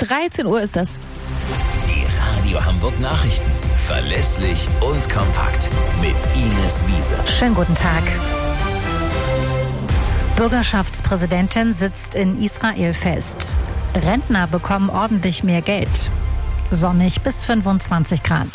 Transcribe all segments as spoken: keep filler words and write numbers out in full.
dreizehn Uhr ist das. Die Radio Hamburg Nachrichten. Verlässlich und kompakt. Mit Ines Wiese. Schönen guten Tag. Bürgerschaftspräsidentin sitzt in Israel fest. Rentner bekommen ordentlich mehr Geld. Sonnig bis fünfundzwanzig Grad.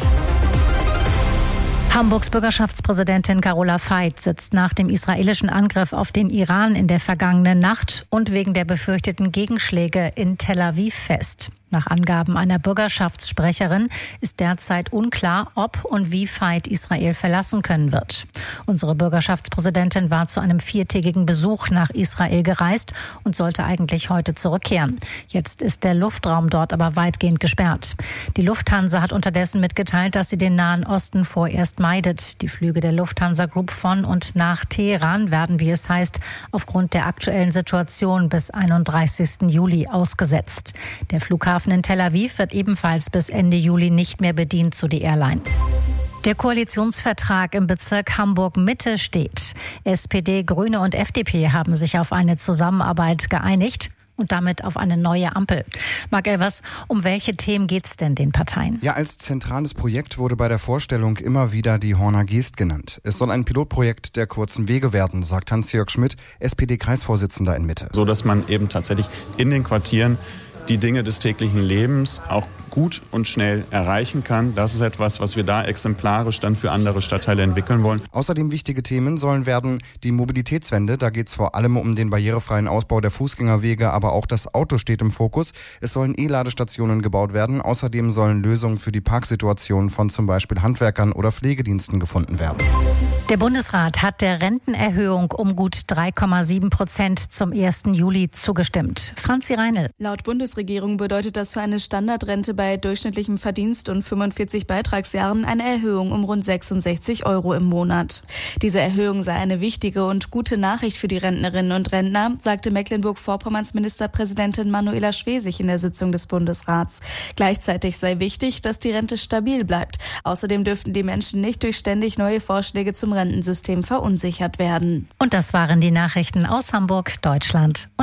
Hamburgs Bürgerschaftspräsidentin Carola Veit sitzt nach dem israelischen Angriff auf den Iran in der vergangenen Nacht und wegen der befürchteten Gegenschläge in Tel Aviv fest. Nach Angaben einer Bürgerschaftssprecherin ist derzeit unklar, ob und wie Veit Israel verlassen können wird. Unsere Bürgerschaftspräsidentin war zu einem viertägigen Besuch nach Israel gereist und sollte eigentlich heute zurückkehren. Jetzt ist der Luftraum dort aber weitgehend gesperrt. Die Lufthansa hat unterdessen mitgeteilt, dass sie den Nahen Osten vorerst meidet. Die Flüge der Lufthansa Group von und nach Teheran werden, wie es heißt, aufgrund der aktuellen Situation bis einunddreißigsten Juli ausgesetzt. Der Flughafen in Tel Aviv wird ebenfalls bis Ende Juli nicht mehr bedient, so die Airline. Der Koalitionsvertrag im Bezirk Hamburg-Mitte steht. S P D, Grüne und F D P haben sich auf eine Zusammenarbeit geeinigt und damit auf eine neue Ampel. Marc Elvers, um welche Themen geht es denn den Parteien? Ja, als zentrales Projekt wurde bei der Vorstellung immer wieder die Horner Geest genannt. Es soll ein Pilotprojekt der kurzen Wege werden, sagt Hans-Jörg Schmidt, S P D-Kreisvorsitzender in Mitte. So, dass man eben tatsächlich in den Quartieren die Dinge des täglichen Lebens auch gut und schnell erreichen kann. Das ist etwas, was wir da exemplarisch dann für andere Stadtteile entwickeln wollen. Außerdem wichtige Themen sollen werden die Mobilitätswende. Da geht es vor allem um den barrierefreien Ausbau der Fußgängerwege, aber auch das Auto steht im Fokus. Es sollen E-Ladestationen gebaut werden. Außerdem sollen Lösungen für die Parksituation von zum Beispiel Handwerkern oder Pflegediensten gefunden werden. Der Bundesrat hat der Rentenerhöhung um gut drei Komma sieben Prozent zum ersten Juli zugestimmt. Franzi Reinl. Laut Bundesregierung bedeutet das für eine Standardrente bei durchschnittlichem Verdienst und fünfundvierzig Beitragsjahren eine Erhöhung um rund sechsundsechzig Euro im Monat. Diese Erhöhung sei eine wichtige und gute Nachricht für die Rentnerinnen und Rentner, sagte Mecklenburg-Vorpommerns Ministerpräsidentin Manuela Schwesig in der Sitzung des Bundesrats. Gleichzeitig sei wichtig, dass die Rente stabil bleibt. Außerdem dürften die Menschen nicht durch ständig neue Vorschläge zum Rentensystem verunsichert werden. Und das waren die Nachrichten aus Hamburg, Deutschland.